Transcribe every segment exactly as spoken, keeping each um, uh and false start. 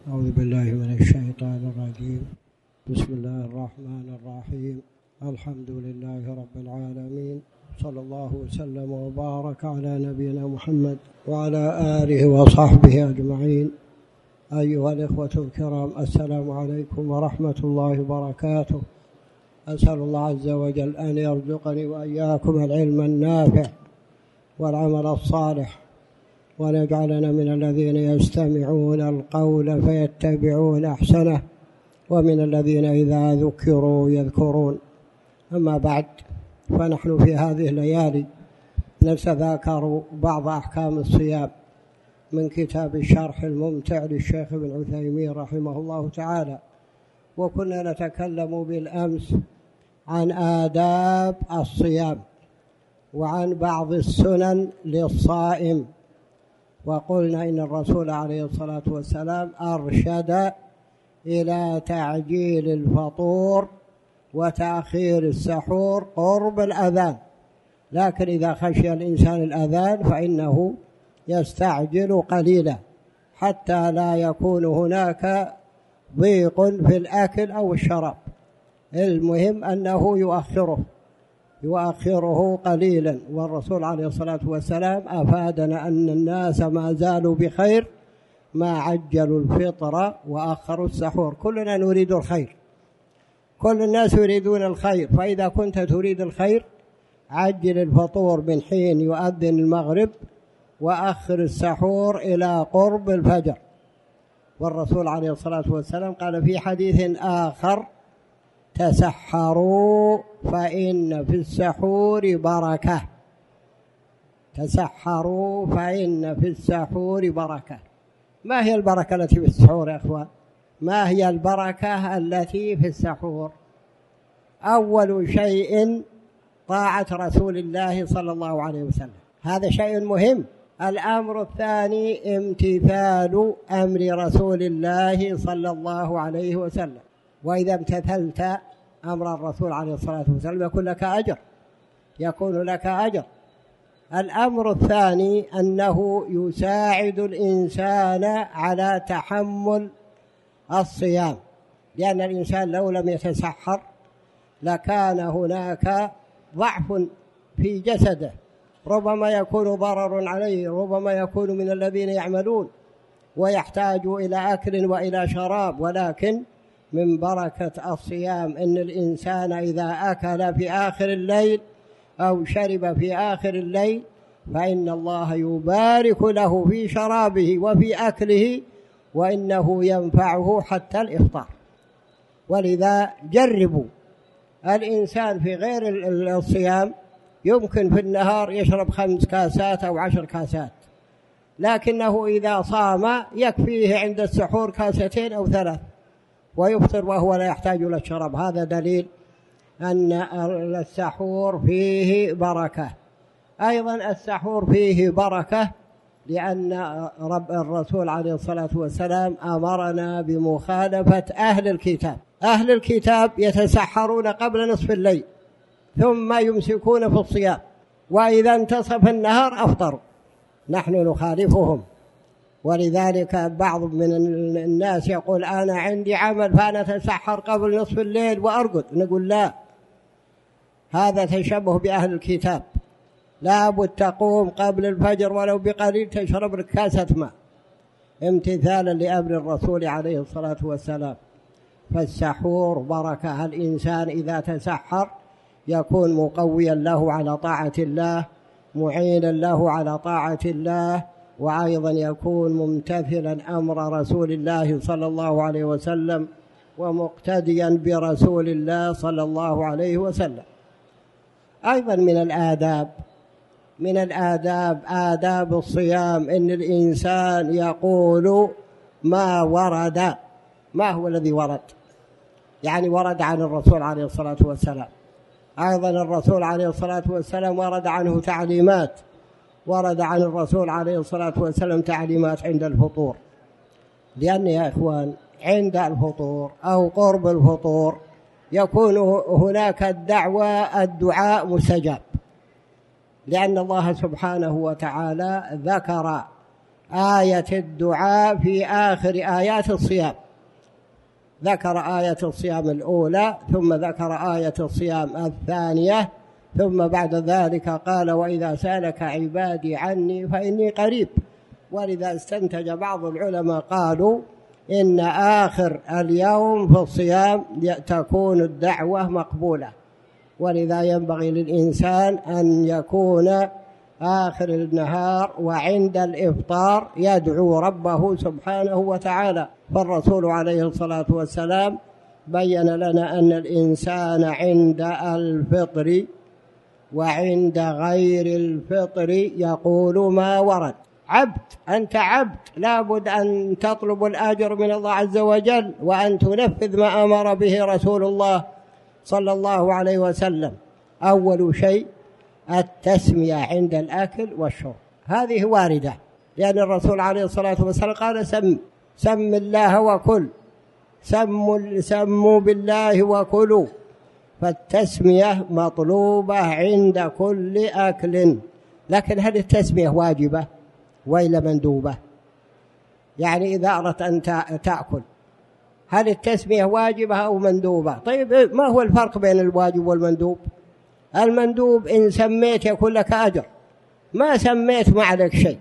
أعوذ بالله من الشيطان الرجيم. بسم الله الرحمن الرحيم. الحمد لله رب العالمين، صلى الله وسلم وبارك على نبينا محمد وعلى آله وصحبه أجمعين. أيها الإخوة الكرام، السلام عليكم ورحمة الله وبركاته. أسأل الله عز وجل أن يرزقني وإياكم العلم النافع والعمل الصالح، وأن يجعلنا من الذين يستمعون القول فيتبعون أحسنه، ومن الذين إذا ذكروا يذكرون. أما بعد، فنحن في هذه الليالي نتذاكر بعض أحكام الصيام من كتاب الشرح الممتع للشيخ ابن عثيمين رحمه الله تعالى، وكنا نتكلم بالأمس عن آداب الصيام وعن بعض السنن للصائم، وقلنا إن الرسول عليه الصلاة والسلام أرشد إلى تعجيل الفطور وتأخير السحور قرب الأذان، لكن إذا خشي الإنسان الأذان فإنه يستعجل قليلا حتى لا يكون هناك ضيق في الأكل أو الشراب. المهم أنه يؤخره يؤخره قليلا، والرسول عليه الصلاة والسلام أفادنا أن الناس ما زالوا بخير ما عجلوا الفطر وأخروا السحور. كلنا نريد الخير، كل الناس يريدون الخير، فإذا كنت تريد الخير عجل الفطور من حين يؤذن المغرب وأخر السحور إلى قرب الفجر. والرسول عليه الصلاة والسلام قال في حديث آخر: تسحروا فإن في السحور بركة. تسحروا فإن في السحور بركة. ما هي البركة التي في السحور يا أخوان؟ ما هي البركة التي في السحور؟ أول شيء طاعة رسول الله صلى الله عليه وسلم، هذا شيء مهم. الأمر الثاني امتثال أمر رسول الله صلى الله عليه وسلم، وإذا امتثلت أمر الرسول عليه الصلاة والسلام يكون لك أجر يكون لك أجر. الأمر الثاني أنه يساعد الإنسان على تحمل الصيام، لأن الإنسان لو لم يتسحر لكان هناك ضعف في جسده، ربما يكون ضرر عليه، ربما يكون من الذين يعملون ويحتاج إلى أكل وإلى شراب. ولكن من بركة الصيام أن الإنسان إذا أكل في آخر الليل أو شرب في آخر الليل فإن الله يبارك له في شرابه وفي أكله، وإنه ينفعه حتى الإفطار. ولذا جربوا، الإنسان في غير الصيام يمكن في النهار يشرب خمس كاسات أو عشر كاسات، لكنه إذا صام يكفيه عند السحور كاستين أو ثلاث ويفطر وهو لا يحتاج إلى الشراب. هذا دليل أن السحور فيه بركة. أيضا السحور فيه بركة لأن رب الرسول عليه الصلاة والسلام أمرنا بمخالفة أهل الكتاب. أهل الكتاب يتسحرون قبل نصف الليل ثم يمسكون في الصيام، وإذا انتصف النهار أفطروا. نحن نخالفهم، ولذلك بعض من الناس يقول أنا عندي عمل فأنا أتسحر قبل نصف الليل وأرقد. نقول لا، هذا تشبه بأهل الكتاب. لا بد تقوم قبل الفجر ولو بقليل تشرب كاسة ماء امتثالا لأمر الرسول عليه الصلاة والسلام. فالسحور بركة. الإنسان إذا تسحر يكون مقويا له على طاعة الله، معينا له على طاعة الله، وأيضا يكون ممتثلا أمر رسول الله صلى الله عليه وسلم ومقتديا برسول الله صلى الله عليه وسلم. أيضا من الآداب من الآداب آداب الصيام أن الإنسان يقول ما ورد. ما هو الذي ورد؟ يعني ورد عن الرسول عليه الصلاة والسلام. أيضا الرسول عليه الصلاة والسلام ورد عنه تعليمات، ورد عن الرسول عليه الصلاة والسلام تعليمات عند الفطور، لأن يا إخوان عند الفطور أو قرب الفطور يكون هناك الدعوة الدعاء مستجاب، لأن الله سبحانه وتعالى ذكر آية الدعاء في آخر آيات الصيام، ذكر آية الصيام الأولى ثم ذكر آية الصيام الثانية، ثم بعد ذلك قال وإذا سألك عبادي عني فإني قريب. ولذا استنتج بعض العلماء قالوا إن آخر اليوم في الصيام تكون الدعوة مقبولة، ولذا ينبغي للإنسان أن يكون آخر النهار وعند الإفطار يدعو ربه سبحانه وتعالى. فالرسول عليه الصلاة والسلام بين لنا أن الإنسان عند الفطر وعند غير الفطر يقول ما ورد. عبد، أنت عبد، لابد أن تطلب الأجر من الله عز وجل وأن تنفذ ما أمر به رسول الله صلى الله عليه وسلم. أول شيء التسمية عند الأكل والشرب، هذه واردة، لأن الرسول عليه الصلاة والسلام قال سم سم الله وكل، سموا سموا بالله وكلوا. فالتسمية مطلوبة عند كل أكل، لكن هل التسمية واجبة وإلا مندوبة؟ يعني إذا أردت أن تأكل هل التسمية واجبة أو مندوبة؟ طيب ما هو الفرق بين الواجب والمندوب؟ المندوب إن سميت يكون لك أجر، ما سميت ما عليك شيء.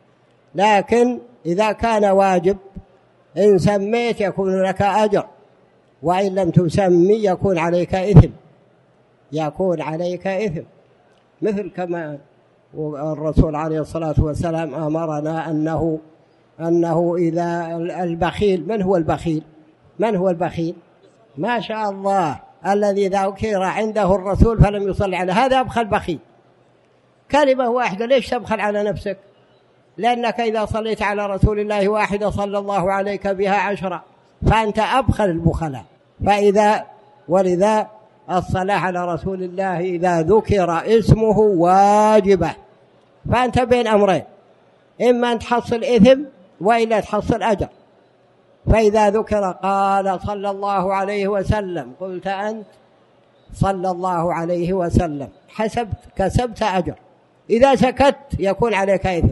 لكن إذا كان واجب إن سميت يكون لك أجر، وإن لم تسمي يكون عليك إثم، يكون عليك إثم. مثل كما الرسول عليه الصلاة والسلام أمرنا أنه أنه إذا البخيل، من هو البخيل؟ من هو البخيل؟ ما شاء الله، الذي ذكر عنده الرسول فلم يصلي عليه، هذا أبخل بخيل. كلمة واحدة ليش تبخل على نفسك؟ لأنك إذا صليت على رسول الله واحدة صلى الله عليك بها عشرة، فأنت أبخل البخلاء. فإذا ولذا الصلاة على رسول الله إذا ذكر اسمه واجبة، فأنت بين أمرين، إما أن تحصل إثم وإلا تحصل أجر. فإذا ذكر قال صلى الله عليه وسلم قلت أنت صلى الله عليه وسلم، حسبت كسبت أجر. إذا سكت يكون عليك إثم.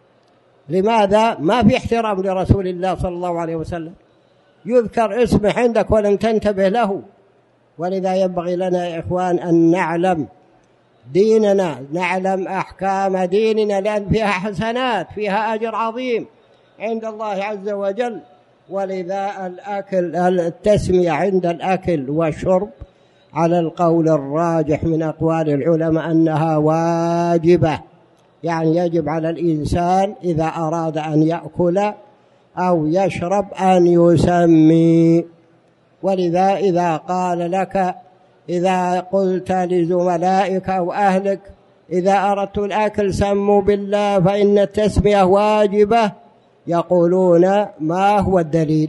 لماذا؟ ما في احترام لرسول الله صلى الله عليه وسلم، يذكر اسمه عندك ولم تنتبه له. ولذا ينبغي لنا يا إخوان أن نعلم ديننا، نعلم أحكام ديننا، لأن فيها حسنات، فيها أجر عظيم عند الله عز وجل. ولذا الأكل التسمية عند الأكل والشرب على القول الراجح من أقوال العلماء أنها واجبة، يعني يجب على الإنسان إذا أراد أن يأكل أو يشرب أن يسمي. ولذا إذا قال لك، إذا قلت لزملائك أو أهلك إذا أردت الأكل سموا بالله فإن التسمية واجبة، يقولون ما هو الدليل؟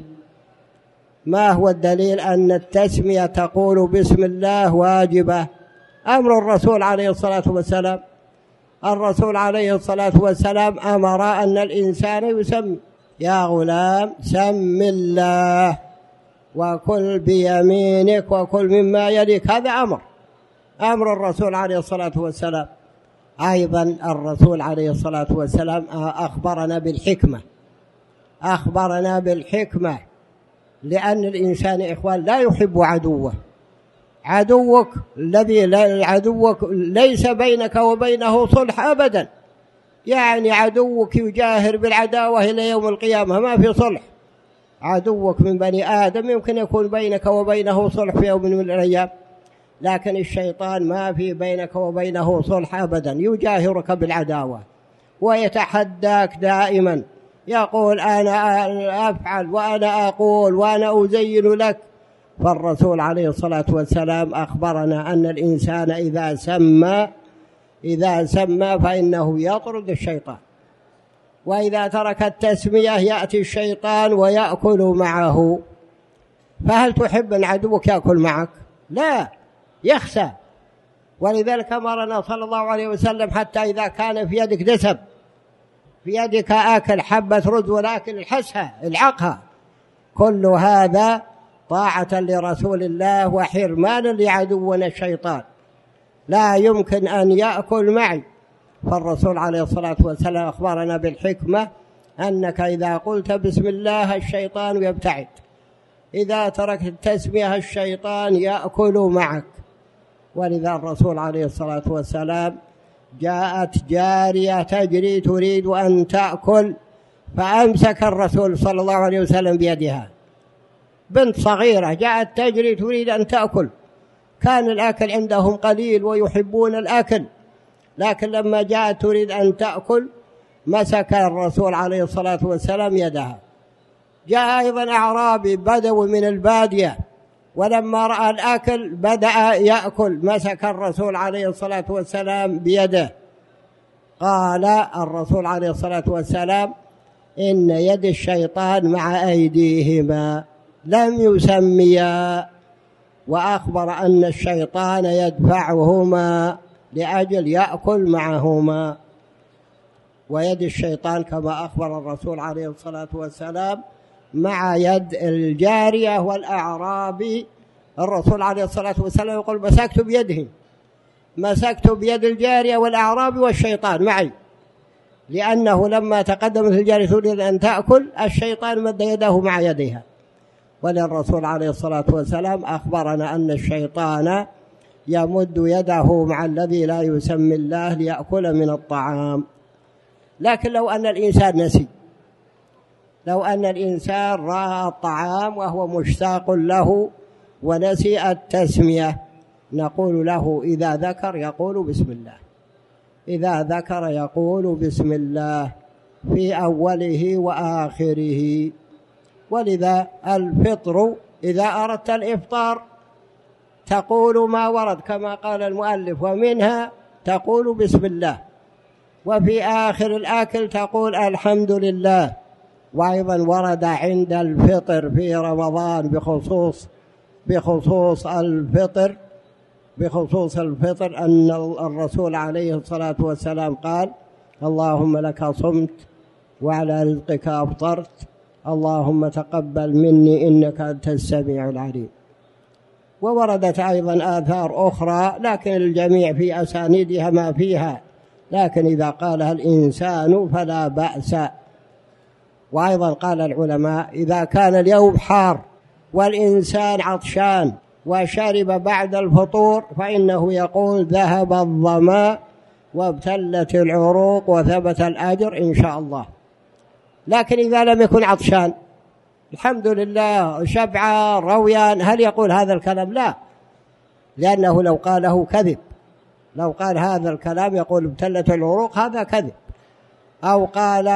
ما هو الدليل أن التسمية تقول بسم الله واجبة؟ أمر الرسول عليه الصلاة والسلام. الرسول عليه الصلاة والسلام أمر أن الإنسان يسمي، يا غلام سم الله وكل بيمينك وكل مما يليك، هذا أمر أمر الرسول عليه الصلاة والسلام. أيضا الرسول عليه الصلاة والسلام أخبرنا بالحكمة، أخبرنا بالحكمة، لأن الإنسان إخوان لا يحب عدوه. عدوك الذي عدوك ليس بينك وبينه صلح أبدا، يعني عدوك يجاهر بالعداوة إلى يوم القيامة، ما في صلح. عدوك من بني آدم يمكن يكون بينك وبينه صلح في يوم من الأيام، لكن الشيطان ما في بينك وبينه صلح أبدا، يجاهرك بالعداوة ويتحداك دائما، يقول أنا أفعل وأنا أقول وأنا أزين لك. فالرسول عليه الصلاة والسلام أخبرنا أن الإنسان إذا سمى إذا سمى فإنه يطرد الشيطان، وإذا ترك التسمية يأتي الشيطان ويأكل معه. فهل تحب أن عدوك يأكل معك؟ لا، يخسى. ولذلك أمرنا صلى الله عليه وسلم حتى إذا كان في يدك دسم، في يدك آكل حبة رز ولكن الحسها العقها، كل هذا طاعة لرسول الله وحرمانا لعدونا الشيطان، لا يمكن أن يأكل معي. فالرسول عليه الصلاة والسلام أخبرنا بالحكمة أنك إذا قلت بسم الله الشيطان يبتعد، إذا تركت التسمية الشيطان يأكل معك. ولذا الرسول عليه الصلاة والسلام جاءت جارية تجري تريد أن تأكل، فأمسك الرسول صلى الله عليه وسلم بيدها. بنت صغيرة جاءت تجري تريد أن تأكل، كان الأكل عندهم قليل ويحبون الأكل، لكن لما جاءت تريد أن تأكل مسك الرسول عليه الصلاة والسلام يدها. جاء أيضا أعرابي بدوي من البادية، ولما رأى الأكل بدأ يأكل، مسك الرسول عليه الصلاة والسلام بيده. قال الرسول عليه الصلاة والسلام: إن يد الشيطان مع أيديهما، لم يسميا، وأخبر أن الشيطان يدفعهما لأجل يأكل معهما. ويد الشيطان كما أخبر الرسول عليه الصلاة والسلام مع يد الجارية والأعرابي. الرسول عليه الصلاة والسلام يقول: مسكت بيده، مسكت بيد الجارية والأعرابي والشيطان معي، لأنه لما تقدمت الجارية تريد أن تأكل الشيطان مد يده مع يدها. وللرسول عليه الصلاة والسلام أخبرنا أن الشيطان يمد يده مع الذي لا يسمي الله ليأكل من الطعام. لكن لو أن الإنسان نسي، لو أن الإنسان رأى الطعام وهو مشتاق له ونسي التسمية، نقول له إذا ذكر يقول بسم الله، إذا ذكر يقول بسم الله في أوله وآخره. ولذا الفطر إذا أردت الإفطار تقول ما ورد كما قال المؤلف، ومنها تقول بسم الله، وفي آخر الآكل تقول الحمد لله. وأيضا ورد عند الفطر في رمضان بخصوص بخصوص الفطر بخصوص الفطر أن الرسول عليه الصلاة والسلام قال: اللهم لك صمت وعلى رزقك أفطرت، اللهم تقبل مني إنك أنت السميع العليم. ووردت أيضا آثار أخرى لكن الجميع في أسانيدها ما فيها، لكن إذا قالها الإنسان فلا بأس. وأيضا قال العلماء: إذا كان اليوم حار والإنسان عطشان وشرب بعد الفطور فإنه يقول: ذهب الظمأ وابتلت العروق وثبت الأجر إن شاء الله. لكن إذا لم يكن عطشان الحمد لله شبعان رويان، هل يقول هذا الكلام؟ لا، لأنه لو قاله كذب. لو قال هذا الكلام يقول ابتلت العروق هذا كذب، أو قال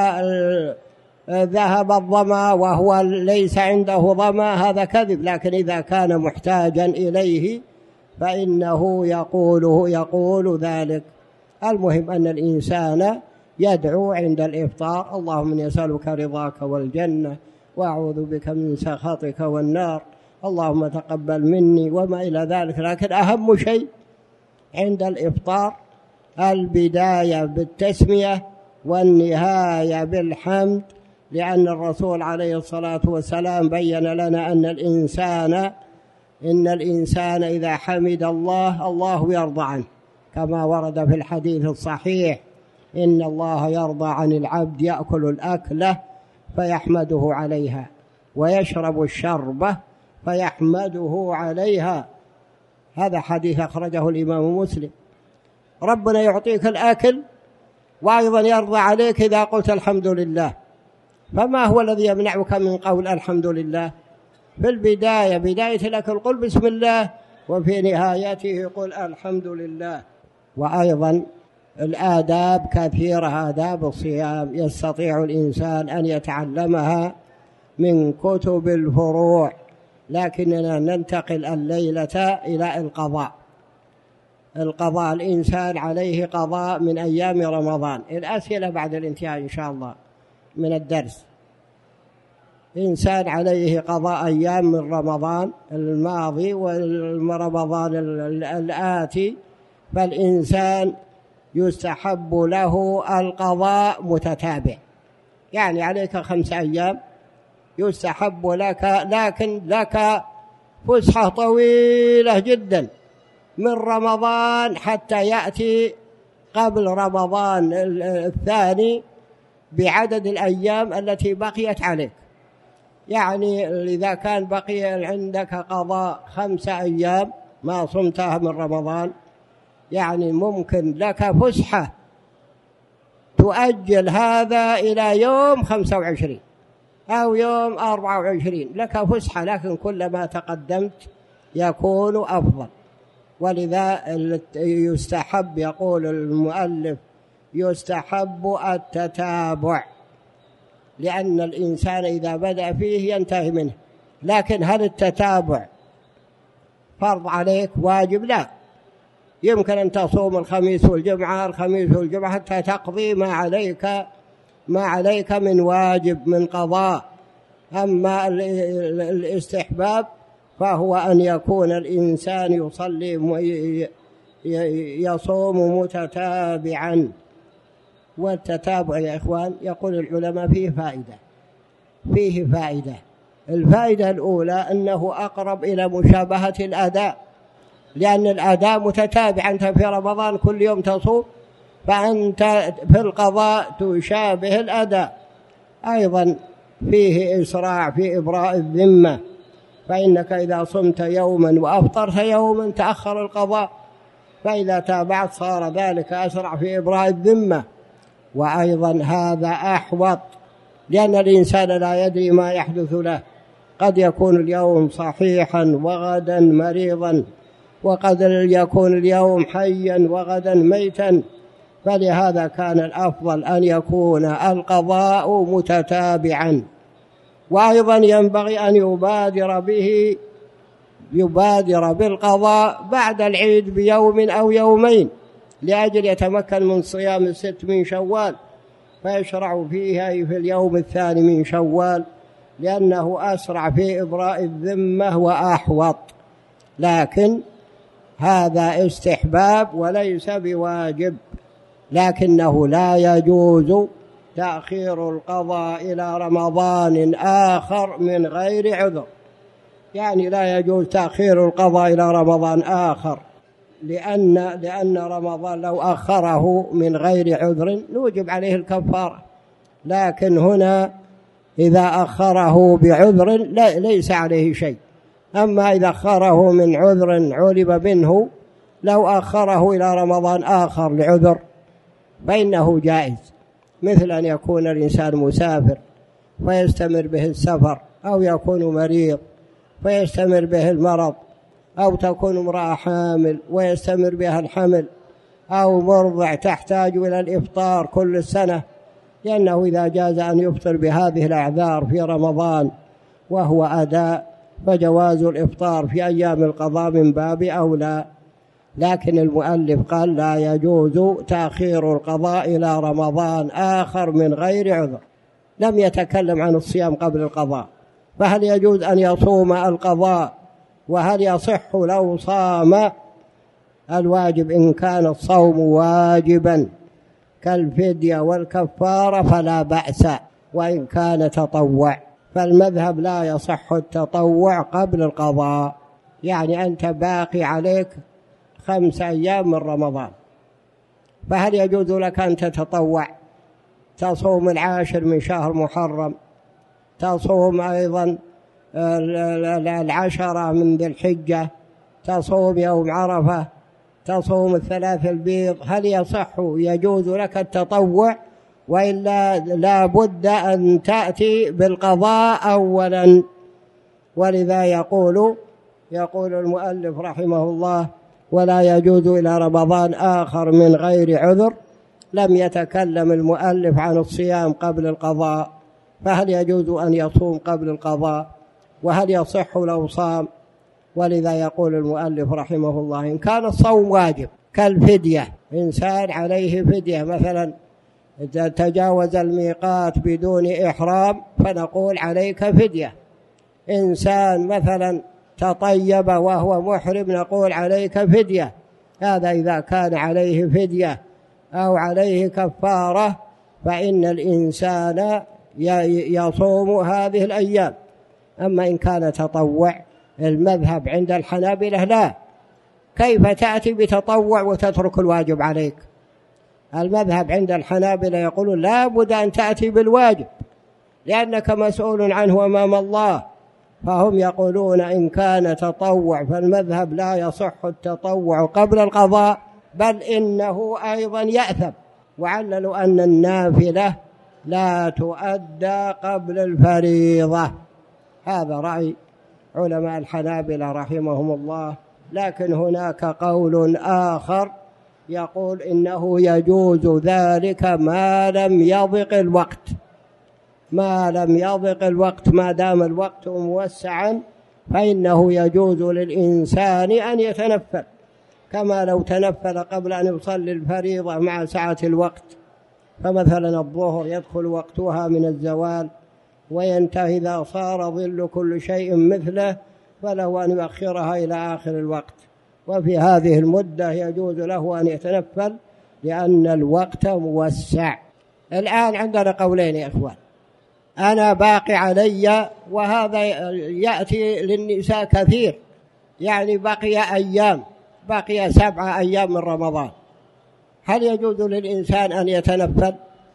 ذهب الظمأ وهو ليس عنده ظمأ هذا كذب. لكن إذا كان محتاجا إليه فإنه يقوله يقول ذلك. المهم أن الإنسان يدعو عند الإفطار: اللهم إني أسألك رضاك والجنة وأعوذ بك من سخطك والنار، اللهم تقبل مني، وما إلى ذلك. لكن أهم شيء عند الإفطار البداية بالتسمية والنهاية بالحمد، لأن الرسول عليه الصلاة والسلام بين لنا أن الإنسان إن الإنسان إذا حمد الله الله يرضى عنه، كما ورد في الحديث الصحيح: إن الله يرضى عن العبد يأكل الأكلة فيحمده عليها ويشرب الشربة فيحمده عليها. هذا حديث أخرجه الإمام مسلم. ربنا يعطيك الأكل وأيضا يرضى عليك إذا قلت الحمد لله، فما هو الذي يمنعك من قول الحمد لله؟ في البداية بداية الأكل قل بسم الله، وفي نهايته قل الحمد لله. وأيضا الآداب كثيرة، آداب الصيام يستطيع الإنسان أن يتعلمها من كتب الفروع، لكننا ننتقل الليلة إلى القضاء. القضاء الإنسان عليه قضاء من أيام رمضان. الأسئلة بعد الانتهاء إن شاء الله من الدرس. إنسان عليه قضاء أيام من رمضان الماضي ورمضان الآتي، فالإنسان يستحب له القضاء متتابع، يعني عليك خمس أيام يستحب لك، لكن لك فسحة طويلة جدا من رمضان حتى يأتي قبل رمضان الثاني بعدد الأيام التي بقيت عليك. يعني إذا كان بقي عندك قضاء خمسة أيام ما صمتها من رمضان، يعني ممكن لك فسحة تؤجل هذا إلى يوم خمسة وعشرين أو يوم أربعة وعشرين، لك فسحة، لكن كلما تقدمت يكون أفضل. ولذا يستحب، يقول المؤلف، يستحب التتابع، لأن الإنسان إذا بدأ فيه ينتهي منه. لكن هل التتابع فرض عليك واجب؟ لا، يمكن أن تصوم الخميس والجمعة الخميس والجمعة حتى تقضي ما عليك ما عليك من واجب من قضاء. أما الاستحباب فهو أن يكون الإنسان يصلي يصوم متتابعا. والتتابع يا إخوان يقول العلماء فيه فائدة فيه فائدة الفائدة الأولى أنه أقرب إلى مشابهة الأداء، لأن الأداء متتابع، أنت في رمضان كل يوم تصوم، فأنت في القضاء تشابه الأداء. أيضا فيه إسراع في إبراء الذمة، فإنك إذا صمت يوما وأفطرت يوما تأخر القضاء، فإذا تابعت صار ذلك أسرع في إبراء الذمة. وأيضا هذا أحوط، لأن الإنسان لا يدري ما يحدث له، قد يكون اليوم صحيحا وغدا مريضا، وقد يكون اليوم حيا وغدا ميتا. فلهذا كان الأفضل أن يكون القضاء متتابعا. وأيضا ينبغي أن يبادر به يبادر بالقضاء بعد العيد بيوم أو يومين، لأجل يتمكن من صيام الست من شوال، فيشرع فيها في اليوم الثاني من شوال، لأنه أسرع في إبراء الذمة وأحوط. لكن هذا استحباب وليس بواجب، لكنه لا يجوز تأخير القضاء إلى رمضان آخر من غير عذر. يعني لا يجوز تأخير القضاء إلى رمضان آخر، لأن لأن رمضان لو أخره من غير عذر نوجب عليه الكفارة، لكن هنا إذا أخره بعذر ليس عليه شيء. أما إذا أخره من عذر علم منه، لو أخره إلى رمضان آخر لعذر فإنه جائز، مثل أن يكون الإنسان مسافر فيستمر به السفر، أو يكون مريض فيستمر به المرض، أو تكون امرأة حامل ويستمر بها الحمل، أو مرضع تحتاج إلى الإفطار كل السنة، لأنه إذا جاز أن يفطر بهذه الأعذار في رمضان وهو أداء فجواز الإفطار في أيام القضاء من باب أولى. لكن المؤلف قال لا يجوز تأخير القضاء إلى رمضان آخر من غير عذر. لم يتكلم عن الصيام قبل القضاء، فهل يجوز أن يصوم القضاء؟ وهل يصح لو صام الواجب؟ إن كان الصوم واجبا كالفدية والكفارة فلا بأس، وإن كان تطوع فالمذهب لا يصح التطوع قبل القضاء. يعني أنت باقي عليك خمس أيام من رمضان، فهل يجوز لك أن تتطوع؟ تصوم العاشر من شهر محرم، تصوم أيضا العشرة من ذي الحجة، تصوم يوم عرفة، تصوم الثلاث البيض. هل يصح يجوز لك التطوع؟ وإلا لا بد أن تأتي بالقضاء أولا. ولذا يقول يقول المؤلف رحمه الله ولا يجوز إلى رمضان آخر من غير عذر. لم يتكلم المؤلف عن الصيام قبل القضاء، فهل يجوز أن يصوم قبل القضاء؟ وهل يصح لو صام؟ ولذا يقول المؤلف رحمه الله إن كان الصوم واجب كالفدية، إنسان عليه فدية مثلا تجاوز الميقات بدون إحرام فنقول عليك فدية. إنسان مثلا تطيب وهو محرم نقول عليك فدية. هذا إذا كان عليه فدية أو عليه كفارة فإن الإنسان يصوم هذه الأيام. أما إن كان تطوع المذهب عند الحنابلة لا، كيف تأتي بتطوع وتترك الواجب عليك؟ المذهب عند الحنابلة يقولون لا بد أن تأتي بالواجب لأنك مسؤول عنه أمام الله، فهم يقولون إن كان تطوع فالمذهب لا يصح التطوع قبل القضاء، بل إنه أيضا يأثم، وعللوا أن النافلة لا تؤدى قبل الفريضة. هذا رأي علماء الحنابلة رحمهم الله. لكن هناك قول آخر يقول إنه يجوز ذلك ما لم يضق الوقت، ما لم يضق الوقت، ما دام الوقت موسعا فإنه يجوز للإنسان أن يتنفل، كما لو تنفل قبل أن يصلي الفريضة مع سعة الوقت. فمثلا الظهر يدخل وقتها من الزوال وينتهي إذا صار ظل كل شيء مثله، فله أن يؤخرها إلى آخر الوقت، وفي هذه المدة يجوز له أن يتنفل لأن الوقت موسع. الآن عندنا قولين يا إخوان، أنا باقي علي، وهذا يأتي للنساء كثير، يعني بقي أيام، بقي سبعة أيام من رمضان، هل يجوز للإنسان أن يتنفل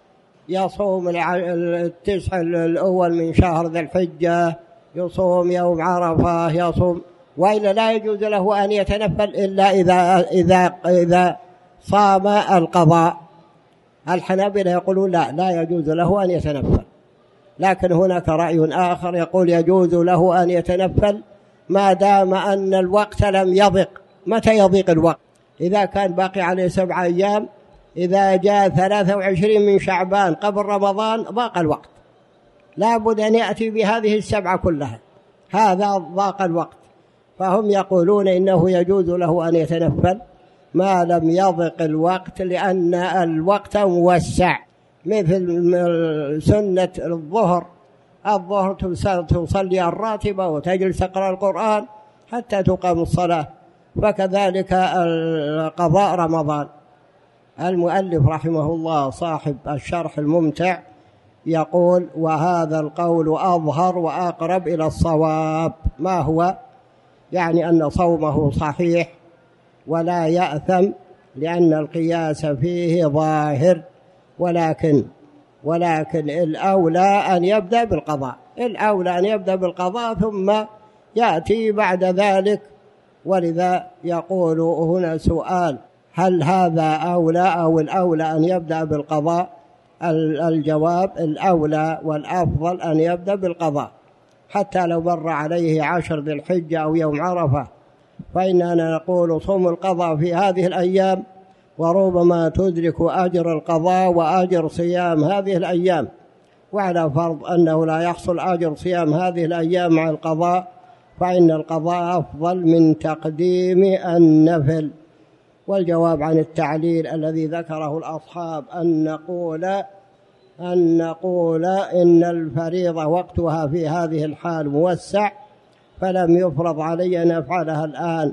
يصوم التسع الأول من شهر ذي الحجة، يصوم يوم عرفة، يصوم، وإلا لا يجوز له أن يتنفل إلا إذا, إذا, إذا صام القضاء؟ الحنابلة يقولون لا لا يجوز له أن يتنفل، لكن هناك رأي آخر يقول يجوز له أن يتنفل ما دام أن الوقت لم يضق. متى يضيق الوقت؟ إذا كان باقي عليه سبعة أيام، إذا جاء ثلاثة وعشرين من شعبان قبل رمضان ضاق الوقت، لا بد أن يأتي بهذه السبعة كلها، هذا ضاق الوقت. فهم يقولون إنه يجوز له أن يتنفل ما لم يضق الوقت، لأن الوقت موسع، مثل سنة الظهر، الظهر تصلي الراتبة وتجلس تقرأ القرآن حتى تقام الصلاة، فكذلك قضاء رمضان. المؤلف رحمه الله صاحب الشرح الممتع يقول وهذا القول أظهر وأقرب إلى الصواب. ما هو؟ يعني أن صومه صحيح ولا يأثم، لأن القياس فيه ظاهر، ولكن ولكن الأولى أن يبدأ بالقضاء، الأولى أن يبدأ بالقضاء ثم يأتي بعد ذلك. ولذا يقول هنا سؤال، هل هذا أولى أو الأولى أن يبدأ بالقضاء؟ الجواب الأولى والأفضل أن يبدأ بالقضاء، حتى لو مر عليه عشر ذي الحجة أو يوم عرفة، فإننا نقول صوم القضاء في هذه الأيام، وربما تدرك أجر القضاء وأجر صيام هذه الأيام، وعلى فرض أنه لا يحصل أجر صيام هذه الأيام مع القضاء، فإن القضاء أفضل من تقديم النفل. والجواب عن التعليل الذي ذكره الأصحاب أن نقول أن نقول إن الفريضة وقتها في هذه الحال موسع، فلم يفرض علي أن أفعلها الآن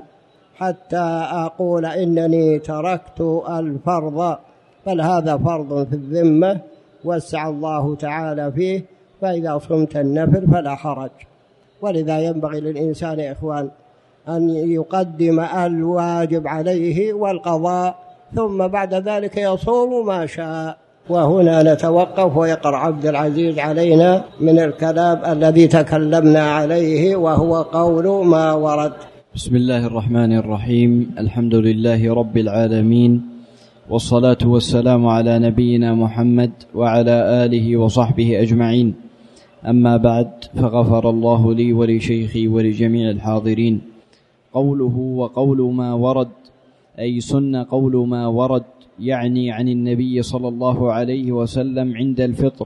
حتى أقول إنني تركت الفرض، بل هذا فرض في الذمة وسع الله تعالى فيه، فإذا صمت النفل فلا حرج. ولذا ينبغي للإنسان يا إخوان أن يقدم الواجب عليه والقضاء، ثم بعد ذلك يصوم ما شاء. وهنا نتوقف ويقرأ عبد العزيز علينا من الكلام الذي تكلمنا عليه، وهو قول ما ورد. بسم الله الرحمن الرحيم، الحمد لله رب العالمين، والصلاة والسلام على نبينا محمد وعلى آله وصحبه أجمعين. أما بعد، فغفر الله لي ولشيخي ولجميع الحاضرين. قوله وقول ما ورد، أي سن قول ما ورد، يعني عن النبي صلى الله عليه وسلم عند الفطر.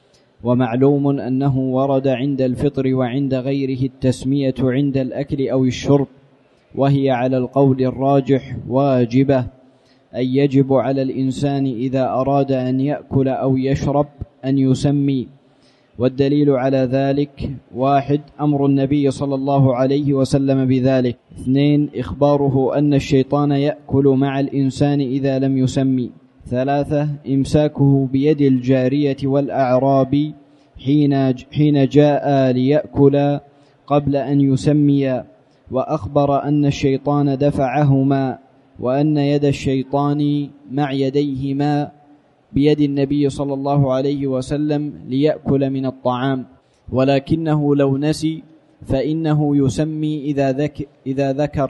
ومعلوم أنه ورد عند الفطر وعند غيره التسمية عند الأكل أو الشرب، وهي على القول الراجح واجبة، أي يجب على الإنسان إذا أراد أن يأكل أو يشرب أن يسمي. والدليل على ذلك: واحد، أمر النبي صلى الله عليه وسلم بذلك. اثنين، إخباره أن الشيطان يأكل مع الإنسان إذا لم يسمي. ثلاثة، إمساكه بيد الجارية والأعراب حين حين جاء ليأكل قبل أن يسمي، وأخبر أن الشيطان دفعهما وأن يد الشيطان مع يديهما بيد النبي صلى الله عليه وسلم ليأكل من الطعام، ولكنه لو نسي فإنه يسمي إذا, ذك إذا ذكر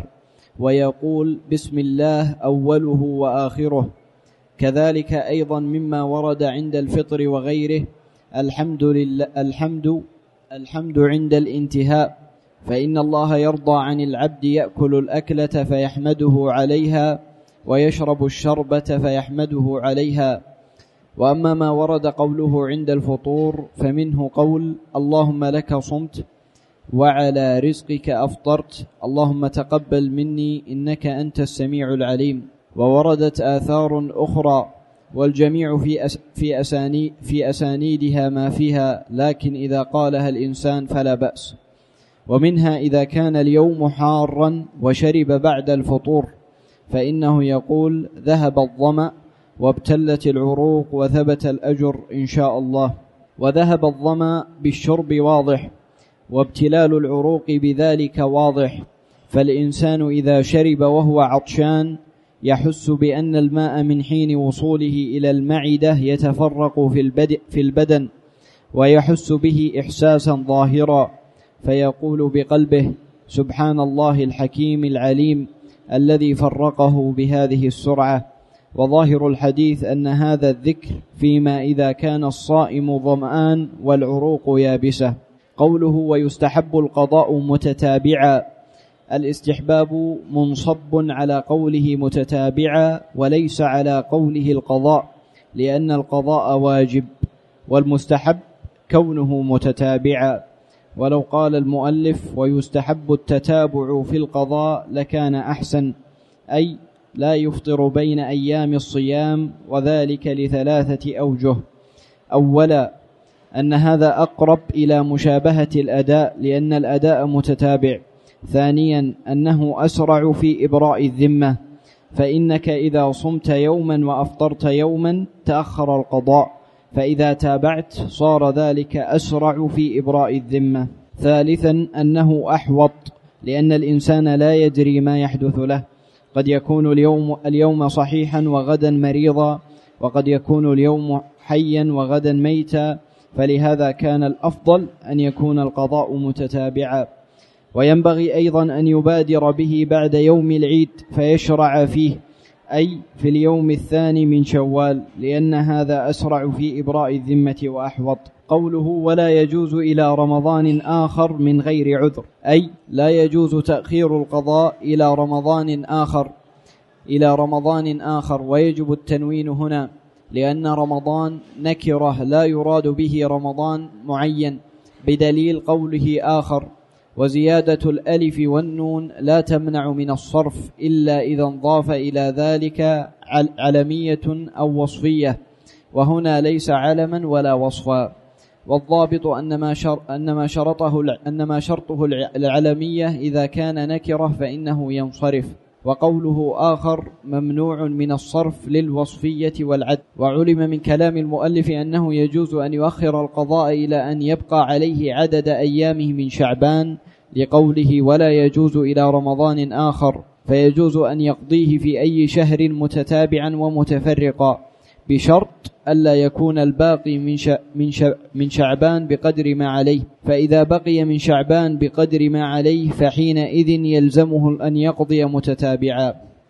ويقول بسم الله أوله وآخره. كذلك أيضا مما ورد عند الفطر وغيره الحمد لله الحمد الحمد عند الانتهاء، فإن الله يرضى عن العبد يأكل الأكلة فيحمده عليها ويشرب الشربة فيحمده عليها. وأما ما ورد قوله عند الفطور فمنه قول اللهم لك صمت وعلى رزقك أفطرت اللهم تقبل مني إنك أنت السميع العليم. ووردت آثار أخرى والجميع في أس في أساني في أسانيدها ما فيها، لكن إذا قالها الإنسان فلا بأس. ومنها إذا كان اليوم حارا وشرب بعد الفطور فإنه يقول ذهب الظمأ وابتلت العروق وثبت الأجر إن شاء الله. وذهب الظمأ بالشرب واضح، وابتلال العروق بذلك واضح، فالإنسان إذا شرب وهو عطشان يحس بأن الماء من حين وصوله إلى المعدة يتفرق في البدن ويحس به إحساسا ظاهرا، فيقول بقلبه سبحان الله الحكيم العليم الذي فرقه بهذه السرعة. وظاهر الحديث أن هذا الذكر فيما إذا كان الصائم ظمآن والعروق يابسة. قوله ويستحب القضاء متتابعا، الاستحباب منصب على قوله متتابعا وليس على قوله القضاء، لأن القضاء واجب والمستحب كونه متتابعا. ولو قال المؤلف ويستحب التتابع في القضاء لكان أحسن، أي لا يفطر بين أيام الصيام، وذلك لثلاثة أوجه. أولا أن هذا أقرب إلى مشابهة الأداء لأن الأداء متتابع. ثانيا أنه أسرع في إبراء الذمة، فإنك إذا صمت يوما وأفطرت يوما تأخر القضاء، فإذا تابعت صار ذلك أسرع في إبراء الذمة. ثالثا أنه أحوط، لأن الإنسان لا يدري ما يحدث له، قد يكون اليوم, اليوم صحيحا وغدا مريضا، وقد يكون اليوم حيا وغدا ميتا، فلهذا كان الأفضل أن يكون القضاء متتابعا. وينبغي أيضا أن يبادر به بعد يوم العيد فيشرع فيه، أي في اليوم الثاني من شوال، لأن هذا أسرع في إبراء الذمة وأحوط. قوله ولا يجوز إلى رمضان آخر من غير عذر، أي لا يجوز تأخير القضاء إلى رمضان آخر إلى رمضان آخر ويجب التنوين هنا، لأن رمضان نكرة لا يراد به رمضان معين، بدليل قوله آخر. وزيادة الألف والنون لا تمنع من الصرف إلا إذا انضاف إلى ذلك علمية أو وصفية، وهنا ليس علما ولا وصفا. والضابط أن ما, شر أن ما شرطه أن ما شرطه العلمية إذا كان نكرة فإنه ينصرف. وقوله آخر ممنوع من الصرف للوصفية والعد. وعلم من كلام المؤلف أنه يجوز أن يؤخر القضاء إلى أن يبقى عليه عدد أيامه من شعبان، لقوله ولا يجوز إلى رمضان آخر، فيجوز أن يقضيه في أي شهر متتابعا ومتفرقا، بشرط ألا يكون الباقي من, من, من شعبان بقدر ما عليه، فإذا بقي من شعبان بقدر ما عليه فحينئذ يلزمه أن يقضي متتابعا.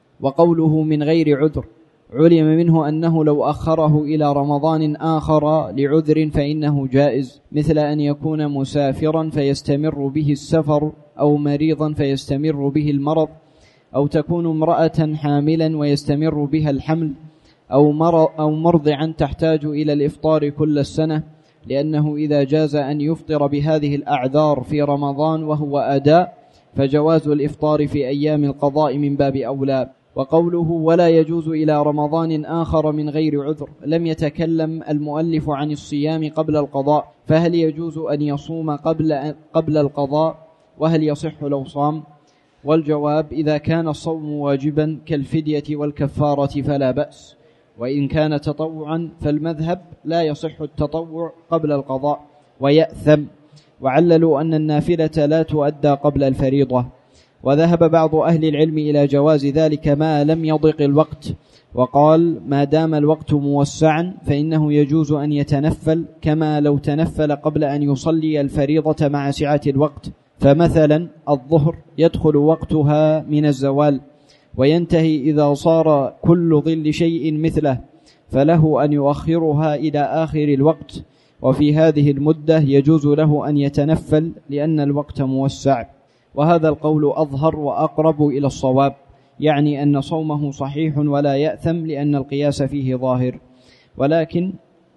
وقوله من غير عذر علم منه أنه لو أخره إلى رمضان آخر لعذر فإنه جائز، مثل أن يكون مسافرا فيستمر به السفر، أو مريضا فيستمر به المرض، أو تكون امرأة حاملا ويستمر بها الحمل، أو مرضعا تحتاج إلى الإفطار كل السنة، لأنه إذا جاز أن يفطر بهذه الأعذار في رمضان وهو أداء فجواز الإفطار في أيام القضاء من باب أولى. وقوله ولا يجوز إلى رمضان آخر من غير عذر، لم يتكلم المؤلف عن الصيام قبل القضاء، فهل يجوز أن يصوم قبل, قبل القضاء، وهل يصح لو صام؟ والجواب إذا كان الصوم واجبا كالفدية والكفارة فلا بأس، وإن كان تطوعا فالمذهب لا يصح التطوع قبل القضاء ويأثم، وعللوا أن النافلة لا تؤدى قبل الفريضة. وذهب بعض أهل العلم إلى جواز ذلك ما لم يضق الوقت، وقال ما دام الوقت موسعا فإنه يجوز أن يتنفل كما لو تنفل قبل أن يصلي الفريضة مع سعة الوقت. فمثلا الظهر يدخل وقتها من الزوال وينتهي إذا صار كل ظل شيء مثله، فله أن يؤخرها إلى آخر الوقت، وفي هذه المدة يجوز له أن يتنفل لأن الوقت موسع. وهذا القول أظهر وأقرب إلى الصواب، يعني أن صومه صحيح ولا يأثم لأن القياس فيه ظاهر. ولكن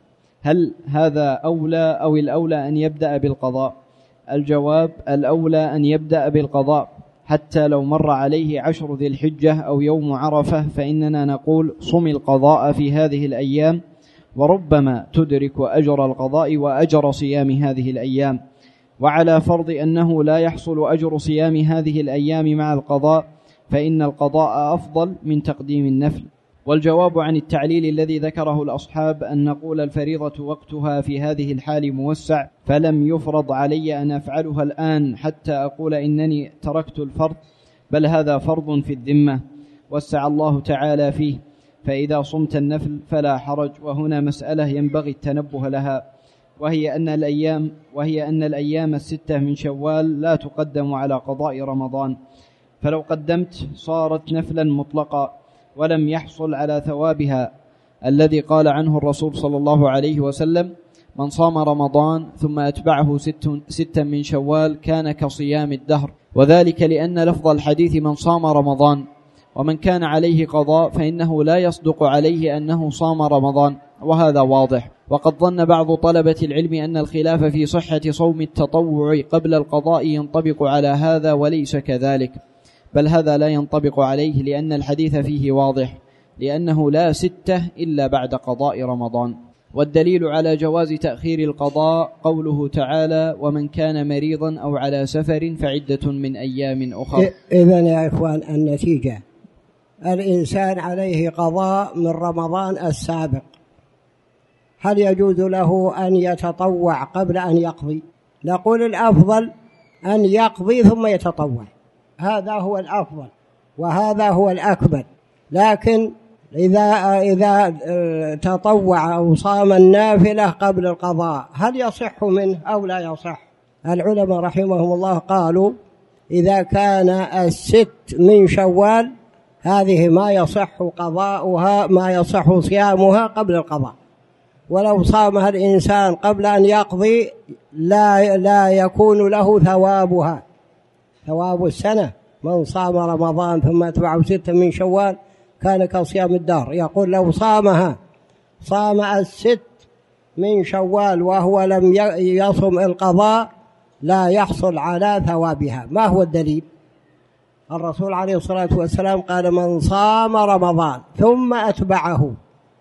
هل هذا أولى أو الأولى أن يبدأ بالقضاء؟ الجواب الأولى أن يبدأ بالقضاء، حتى لو مر عليه عشر ذي الحجة أو يوم عرفة فإننا نقول صم القضاء في هذه الأيام، وربما تدرك أجر القضاء وأجر صيام هذه الأيام. وعلى فرض أنه لا يحصل أجر صيام هذه الأيام مع القضاء فإن القضاء أفضل من تقديم النفل. والجواب عن التعليل الذي ذكره الأصحاب أن نقول الفريضة وقتها في هذه الحال موسع، فلم يفرض علي أن أفعلها الآن حتى أقول إنني تركت الفرض، بل هذا فرض في الذمة وسع الله تعالى فيه، فإذا صمت النفل فلا حرج. وهنا مسألة ينبغي التنبه لها، وهي أن الأيام وهي أن الأيام الستة من شوال لا تقدم على قضاء رمضان، فلو قدمت صارت نفلا مطلقا ولم يحصل على ثوابها الذي قال عنه الرسول صلى الله عليه وسلم من صام رمضان ثم أتبعه ست ستا من شوال كان كصيام الدهر، وذلك لأن لفظ الحديث من صام رمضان، ومن كان عليه قضاء فإنه لا يصدق عليه أنه صام رمضان، وهذا واضح. وقد ظن بعض طلبة العلم أن الخلاف في صحة صوم التطوع قبل القضاء ينطبق على هذا، وليس كذلك، بل هذا لا ينطبق عليه لأن الحديث فيه واضح، لأنه لا ستة إلا بعد قضاء رمضان. والدليل على جواز تأخير القضاء قوله تعالى ومن كان مريضا أو على سفر فعدة من أيام أخرى. إذن يا إخوان النتيجة الإنسان عليه قضاء من رمضان السابق، هل يجوز له أن يتطوع قبل أن يقضي؟ نقول الأفضل أن يقضي ثم يتطوع، هذا هو الأفضل وهذا هو الأكمل. لكن إذا إذا تطوع أو صام النافلة قبل القضاء هل يصح منه أو لا يصح؟ العلماء رحمهم الله قالوا إذا كان الست من شوال هذه ما يصح قضاؤها ما يصح صيامها قبل القضاء، ولو صامها الإنسان قبل أن يقضي لا لا يكون له ثوابها ثواب السنة. من صام رمضان ثم أتبعه ستة من شوال كان كصيام الدهر. يقول لو صامها صام الست من شوال وهو لم يصم القضاء لا يحصل على ثوابها. ما هو الدليل؟ الرسول عليه الصلاة والسلام قال من صام رمضان ثم أتبعه،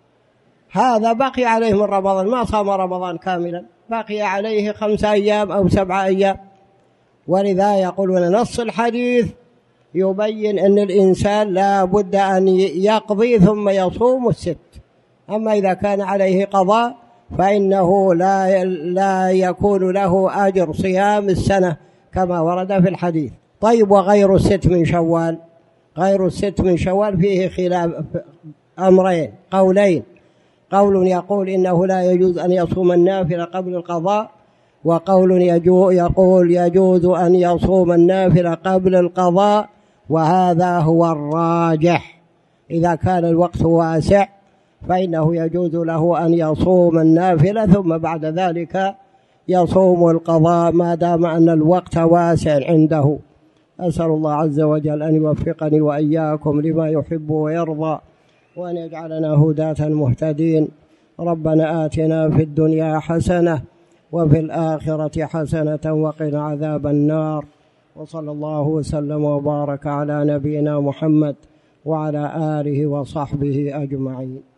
هذا بقي عليه من رمضان، ما صام رمضان كاملا، بقي عليه خمسة أيام أو سبعة أيام. ولذا يقولون نص الحديث يبين أن الإنسان لا بد أن يقضي ثم يصوم الست. أما إذا كان عليه قضاء فإنه لا لا يكون له أجر صيام السنة كما ورد في الحديث. طيب وغير الست من شوال؟ غير الست من شوال فيه خلاف أمرين قولين، قول يقول إنه لا يجوز أن يصوم النافلة قبل القضاء، وقول يقول يجوز أن يصوم النافلة قبل القضاء، وهذا هو الراجح. إذا كان الوقت واسع فإنه يجوز له أن يصوم النافلة ثم بعد ذلك يصوم القضاء ما دام أن الوقت واسع عنده. أسأل الله عز وجل أن يوفقني وإياكم لما يحب ويرضى، وأن يجعلنا هداة مهتدين. ربنا آتنا في الدنيا حسنة وفي الآخرة حسنة وقنا عذاب النار، وصلى الله وسلم وبارك على نبينا محمد وعلى آله وصحبه أجمعين.